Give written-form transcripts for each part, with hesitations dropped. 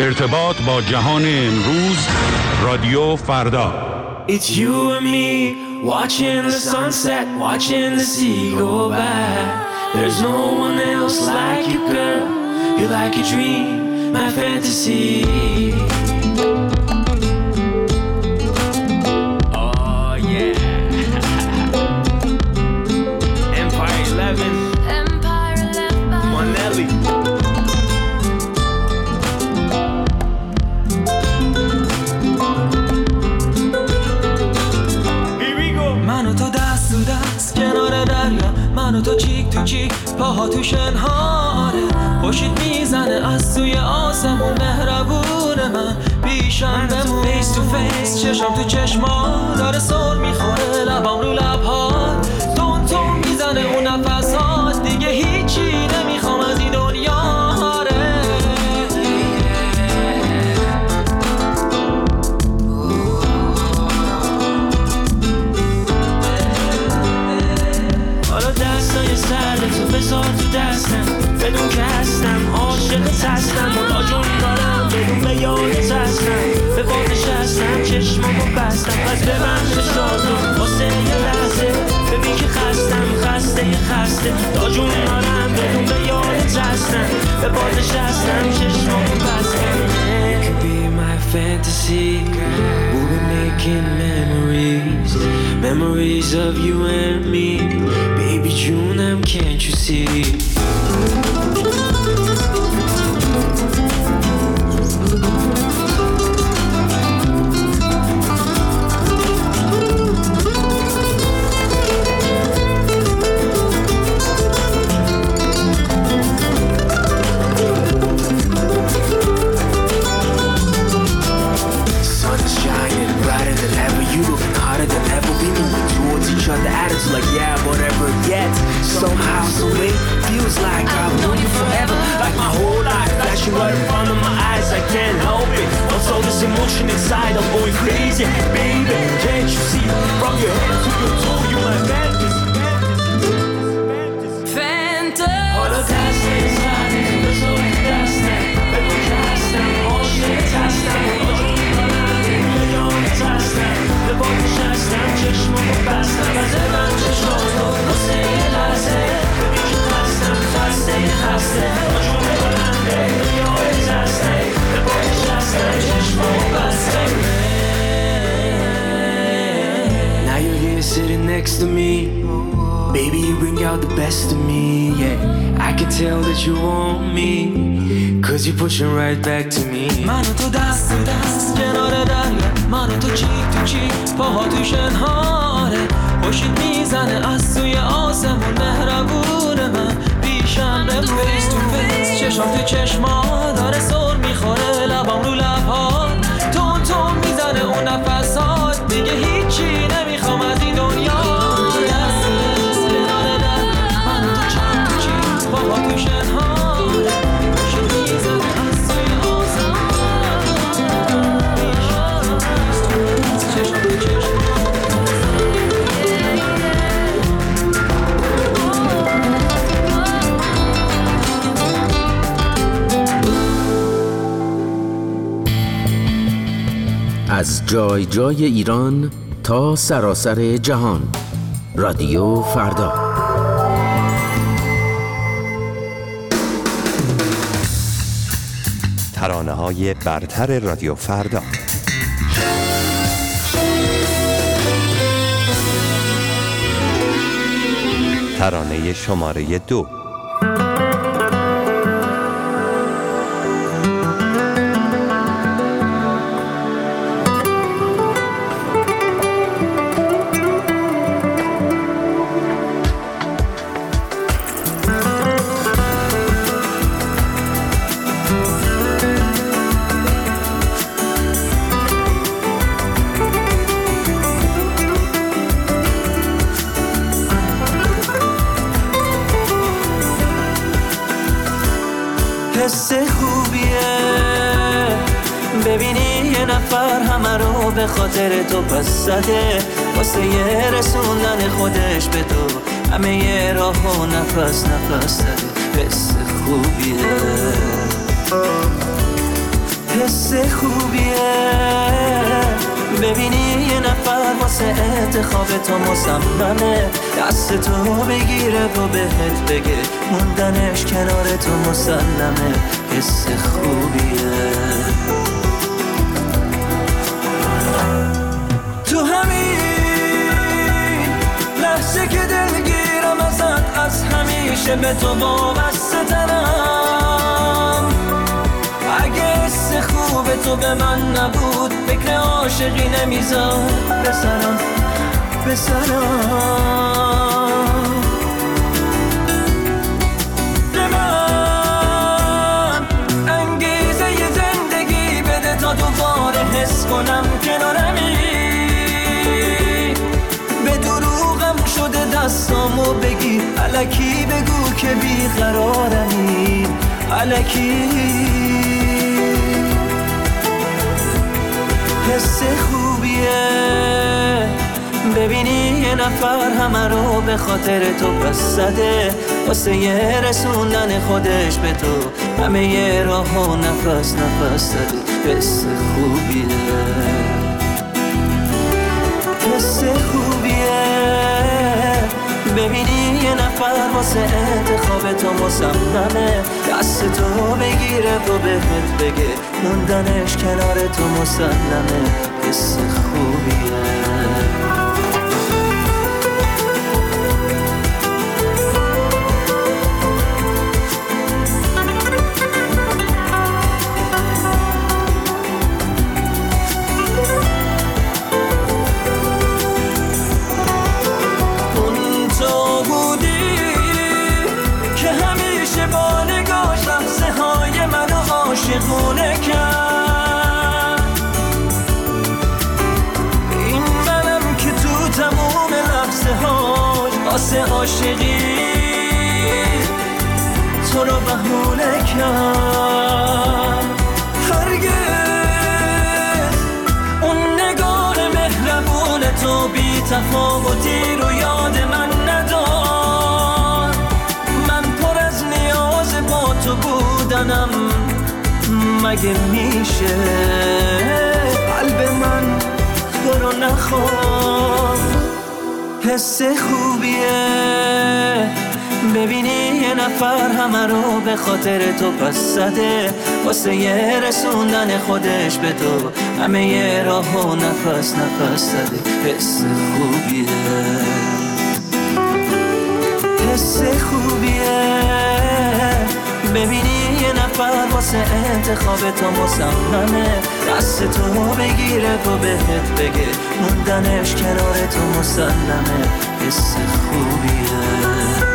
ارتباط با جهان امروز، رادیو فردا. It's you and me, watching the sunset, watching the sea go by. There's no one else like you, girl. You're like a dream, my fantasy. Oh yeah. Empire 11. Empire 11. Monelli. من و تو دست تو دست کنار دریا، من و تو چیک تو چیک پاها تو شنهاره. خورشید میزنه از سوی آسمون، مهربون من پیشم بمون. فیس تو فیس چشم تو چشما داره سر میخوره، لبام رو لبها تون تون میزنه اون نفسات. دیگه هیچی نمیخوام از این دنیا. تو بذار تو دستم بدون که هستم عاشقت هستم. تا جون دارم بدون به یادت هستم. به بادش هستم چشمامو بستم. پس ببند چشاتو واسه یه لحظه. ببین که خسته تا جون دارم بدون به یادت هستم. به بادش هستم چشمامو بستم. It could be my fantasy. We'll be making memories of you and me. Baby June, can't you see? Like yeah, whatever yet somehow, some way feels like I've known you forever. Like my whole life flashing right in front of my eyes, I can't help it. Also this emotion inside, I'm going crazy. Baby, can't you see? From your head to your toe, you my fantasy. All the dance inside, there's no dance now. Every cast now, all shit cast now. به باد نشستم چشمامو بستم. از من چشماتو واسه یه لحظه. ببین که خسته آجونه بلنده یادت هسته. به باد نشستم چشمامو بستم. Now you're here sitting next to me. Baby, you bring out the best of me, yeah. I can tell that you want me, cause you're pushing right back to me. من و تو دست تو دست کنار دریا، من و تو چیک تو چیک پاها تو شنهاره. خورشید میزنه از سوی آسمون، مهربون من پیشم بمون. فیس تو فیس چشم تو چشما داره سر میخوره، لبام رو لبها تون تون میزنه اون نفسات. دیگه هیچی نمیخوام از این دنیا. از جای جای ایران تا سراسر جهان، رادیو فردا. ترانه‌های برتر رادیو فردا. ترانه شماره 2. حس خوبیه ببینی یه نفر همه رو به خاطر تو پس زده، واسه یه رسوندن خودش به تو همه یه راه و نفس نفس زده. حس خوبیه خوبیه ببینی یه نفر واسه انتخاب تو مصممه، دست تو بگیره و بهت بگه موندنش کنار تو مسلمه. حس خوبیه تو همین لحظه که دلگیرم ازت، از همیشه به تو وابسته ترم. اگه حس خوب تو به من نبود فکر عاشقی نمیذار بسرم به من انگیزه ی زندگی بده تا دوباره حس کنم کنارمی. به دروغم شده دستامو بگی، الکی بگو که بیقرارمی، الکی. حس خوبیه ببینی یه نفر همه رو به خاطر تو پس زده، واسه یه رسوندن خودش به تو همه یه راه و نفس زده. حس خوبیه حس خوبیه ببینی یه نفر واسه انتخاب تو مصممه، دست تو بگیره و بهت بگه موندنش کنار تو مسلمه. حس خوبیه عاشقونه کرد. این منم که تو تموم لحظه هاش واسه عاشقی تو رو بهونه کرد. هرگز اون نگاه مهربون تو بی تفاوتی رو یاد من ندار. من پر از نیاز با تو بودنم، مگه میشه قلب من تو رو نخواد. حس خوبیه ببینی یه نفر همه رو به خاطر تو پس زده، واسه یه رسوندن خودش به تو همه یه راه و نفس زده. حس خوبیه حس خوبیه ببینی یه نفر واسه انتخاب تو مصممه، دست تو بگیره و بهت بگه موندنش کنار تو مسلمه. حس خوبیه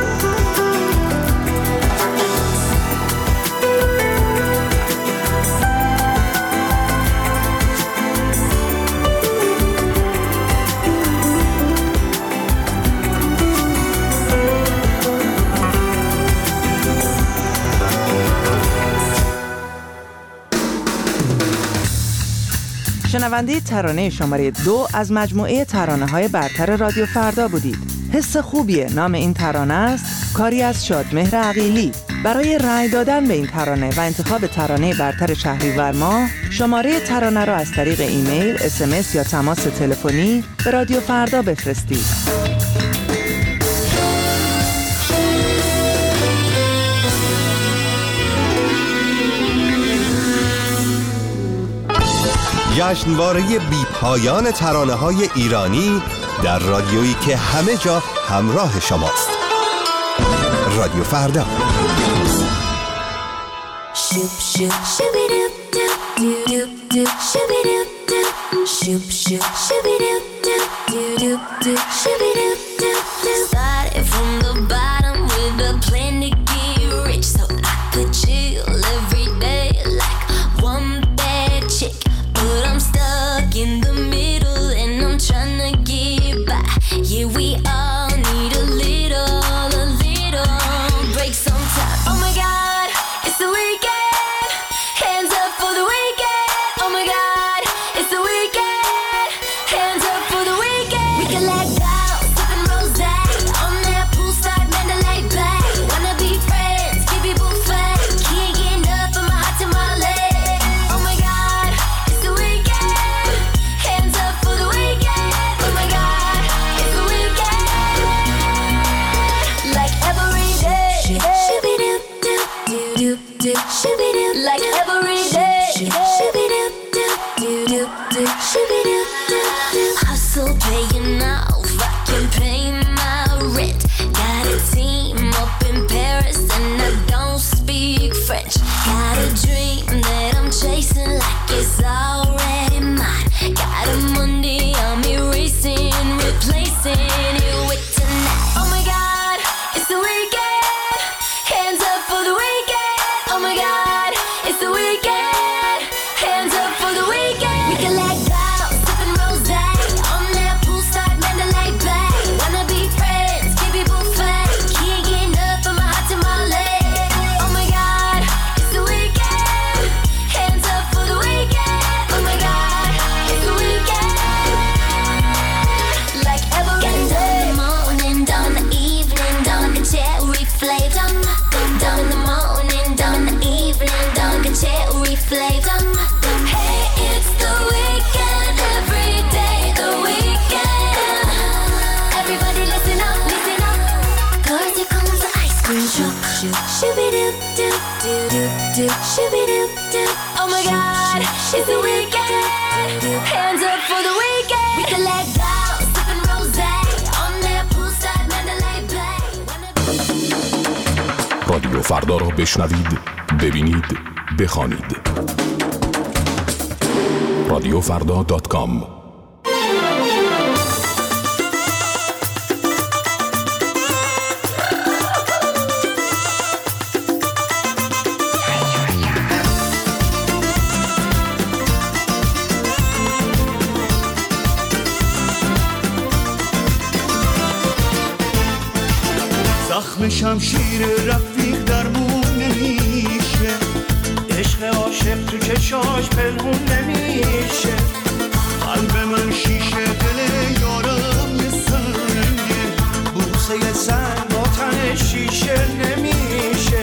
شنونده ترانه شماره 2 از مجموعه ترانه‌های برتر رادیو فردا بودید. حس خوبیه نام این ترانه است، کاری از شادمهر عقیلی. برای رأی دادن به این ترانه و انتخاب ترانه برتر شهریور ماه، شماره ترانه را از طریق ایمیل، SMS یا تماس تلفنی به رادیو فردا بفرستید. جشنواره بی پایان ترانه‌های ایرانی در رادیویی که همه جا همراه شماست. رادیو فردا. Started from the bottom with a plan to get rich, so I could chill every day like one bad chick. But I'm stuck in the middle and I'm trying to get by. Yeah, we all need a little break sometimes. Oh my God, it's the weekend. Hands up for the weekend. Oh my God, it's the weekend. Hands up for the weekend. We can let go, sipping rosé. like every day. Hustle paying off, I can pay my rent. Got a team up in Paris and I don't speak French. Got a dream that I'm chasing like it's already mine. Got a Monday on me racing, replacing it with tonight. Oh my God, it's the weekend. Hands up for the weekend. Oh my God, it's the weekend. Hands up for the weekend. We can let go, sipping rosé on that poolside Mandalay Bay. Wanna be friends, keep people fake. Can't get enough of my hot tamale. Oh my God, it's the weekend. Hands up for the weekend. Oh my God, it's the weekend. Like every day. In the morning, down the evening, down the cherry flavor. Down in the morning, down the evening, down the cherry flavor. Hey, it's the weekend, every day the weekend. Everybody listen up, cause here comes the ice cream truck. Shoo-be-doo-doo-doo-doo-doo, shoo-be-doo-doo. Oh my God, it's the weekend. Hands up for the weekend. We can let go, sipping rosé on that poolside Mandalay Bay. رادیو فردا را بشنوید، ببینید، بخوانید. رادیوفردا.com. زخم شمشیر رفیق درمون نمیشه، عشق عاشق تو چشاش پنهون نمیشه. قلب من شیشه، دل یارم یه سنگه، بوسه سنگ با تن شیشه نمیشه.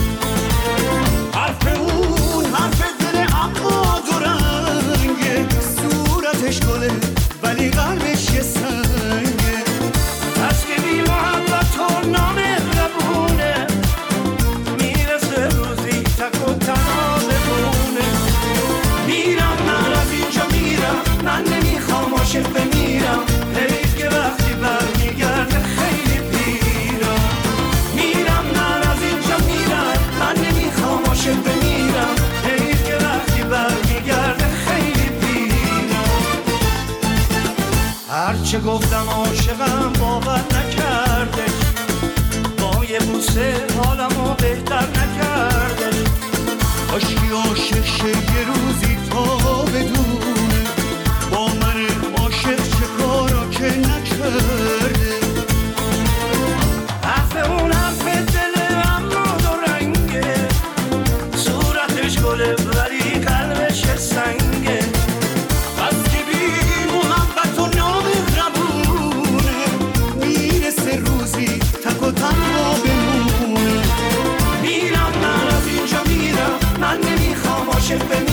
حرف اون حرف دل اما دو رنگه، صورتش گله ولی قلبش یه سنگه. از که بی محبت و نامهربونه، میرسه روزی تک و تنها بمونه. میرم من از اینجا میرم، من نمیخوام عاشق بمیرم. حیف که وقتی برمیگرده خیلی پیرم. میرم من از اینجا میرم، من نمیخوام عاشق بمیرم. حیف که وقتی برمیگرده خیلی پیرم. هرچه گفتم عاشقم باور نکردش، با یه بوسه حالمو بهتر نکردش. کاشکی عاشق شه یه روزی تا بدونه، با من عاشق چه کارا که نکرده. حرف اون حرف دل اما دو رنگه، صورتش گله ولی قلبش سنگه. از که بی محبت و نامهربونه، میرسه روزی تک و تنها بمونه. میرم من از اینجا میرم، من نمیخوام عاشق بمیرم.